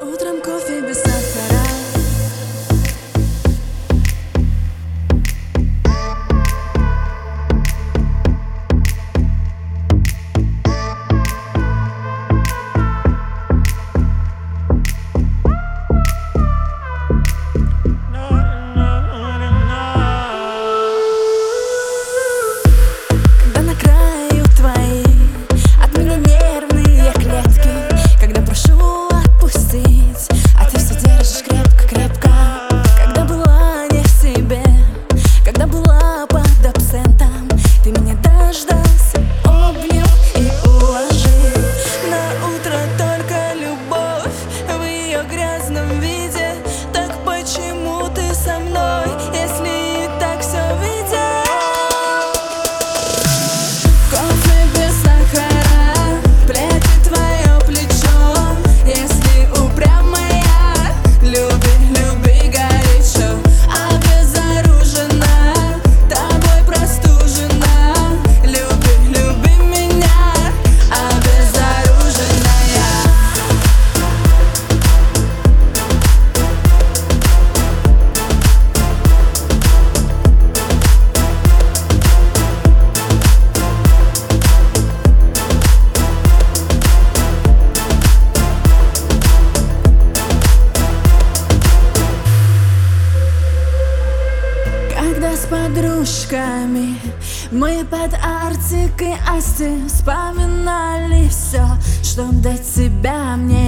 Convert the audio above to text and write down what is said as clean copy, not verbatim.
Утром кофе без сахара. Когда на краю твои от меня нервные клетки, когда прошу отпустить, а ты все держишь крепко-крепко. Когда была не в себе, когда была под абсентом, ты меня дождался, обнял и уложил. На утро только любовь в ее грязном виде. Так почему ты со мной, если и так все видел? Кофе без сахара, плед твое плечо. Если упрямая, люби горячо. Обезоружена, тобой простужена. Люби меня, обезоруженная. Когда с подружками мы под Арктикой Асти вспоминали все, что до тебя мне